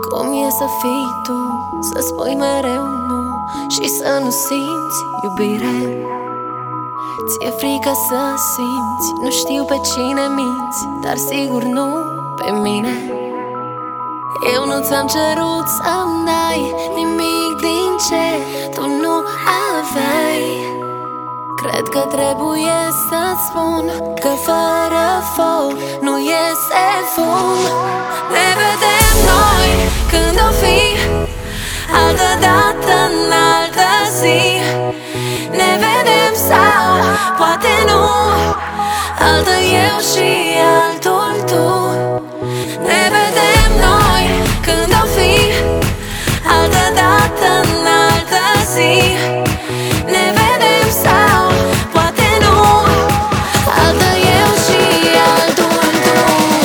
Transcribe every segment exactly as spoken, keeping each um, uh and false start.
Cum e să fii tu, să spui mereu nu și să nu simți iubire? Ți-e frică să simți, nu știu pe cine minți, dar sigur nu pe mine. Eu nu ți-am cerut să-mi dai nimic din ce tu nu aveai. Cred că trebuie să-ți spun că fără foc nu iese fum. Ne vedem noi când o fi, altă dată în altă zi. Ne vedem sau poate nu, altă eu și altul tu. Ne vedem noi când o fi, altă dată în altă zi. Ne vedem sau poate nu, altă eu și altul tu.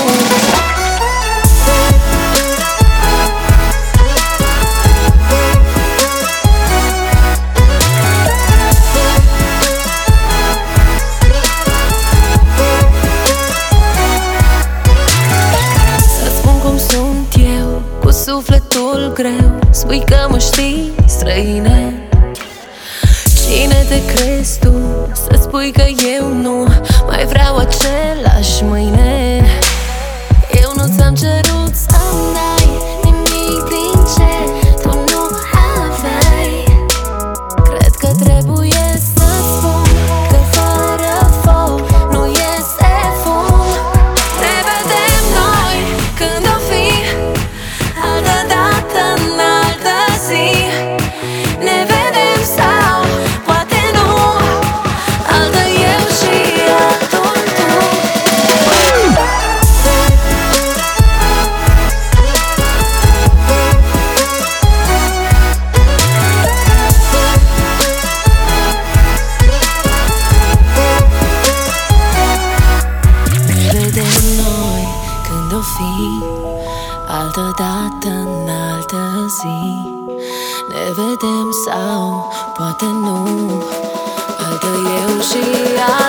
Să-ți spun cum sunt eu, cu sufletul greu. Spui că mă știi străine. Cine te crezi tu să spui că eu nu mai vreau același mâine? Eu nu ți-am cerut să-mi dai nimic din ce tu nu aveai. Cred că trebuie să-ți spun că fără foc nu iese fum. Ne vedem noi când o fi, altă dată în altă zi. Ne vedem sau poate nu, altă eu și altul tu. Ne vedem noi când o fi, altă dată în altă zi. Ne vedem sau poate nu, altă eu și altul.